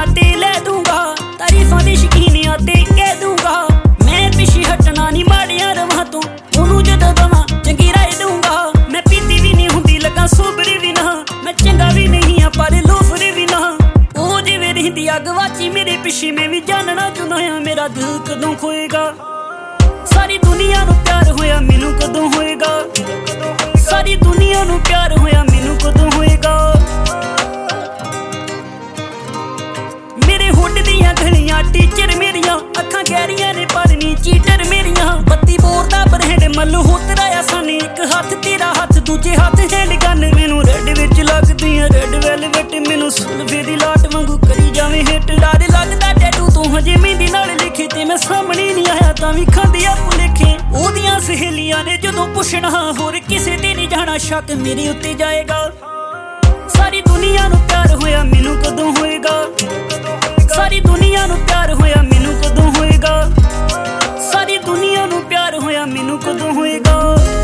गलियां ते लै दूंगा, तारीफां दी शकीनियां ते कह दूंगा। मैं पिछे हटना नहीं माड़ियां रवां तो, ओनू जदों दवां चंगी राय दूंगा। मैं पीती भी नहीं हुंदी लगा सोबरी भी ना, मैं चंगा भी नहीं आ पर लोफरी भी ना। ओ जिवें रहिंदी अग वाची मेरे पिछे, मैं भी जानना चाहुंदा आ मेरा दिल कदों खोएगा। सारी दुनिया नू प्यार होया मैनू कदों होएगा, सारी दुनिया नू प्यार होया मैनू कदों होएगा। मेरे होठ दियां गलियां टीचर मेरियां, अखां गहरियां ने पर नी चीटर मेरियां। बत्ती बोर दा ब्रैंड मल्होत्रा आ साने, एक हाथ तेरा हाथ दूजे हाथ हैंड गन। मैनू रेड विच लगदियां रेड वेलवेट, मैनू सुल्फे दी लाट वांगू करी जावे हिट। डर लगदा टैटू तू हजे मेहंदी नाल लिखे, ते मैं सामने नहीं आया तां वी खांदी आ भुलेखे। ओदियां सहेलियां ने जदों पुछना होर किसे ते नहीं जाना, शक मेरे उत्ते जाएगा। सारी दुनिया नू प्यार होया मैनू कदों होएगा, सारी दुनिया नू प्यार होया मैनू कदों होएगा, सारी दुनिया नू प्यार होया मैनू कदों होएगा।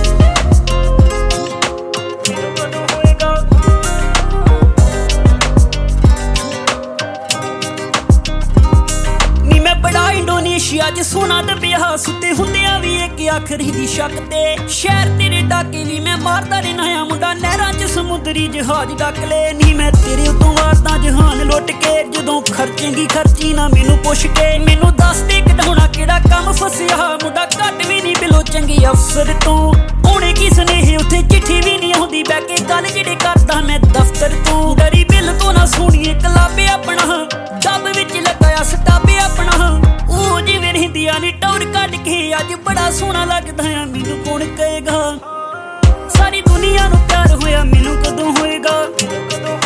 नी मैं बड़ा इंडोनेशिया च सोना दबिया, सुते हुंदियां भी एक आखरी दी शक ते। शहर तेरे डाके भी मैं मारदा रहना आ, मुंडा नहरां च समुद्री जहाज डक ले। नी मैं तेरे उतों वारदा जहान लुट के, जदों खर्चेंगी खर्ची ना मैनू पुछ के। मैनू दस दे कढाउणा केड़ा कम फसिया, मुंडा घट भी नहीं बिलो चंगे अफसर तो। होणे की सनेहे उत्थे चिट्ठी भी नहीं आउंदी, बैठ के गल जेड़े करदा मैं दफ्तर तो। डरी बिल तो ना सुणीए कलाबे अपना, डब विच लगाया सटाबे अपना। ओ जिवें रहिंदियां नी टौर कढ के, अज बड़ा सोहना लगदा आ मैनू कौन कहेगा। सारी दुनिया नू प्यार होया मैनू कदों होएगा।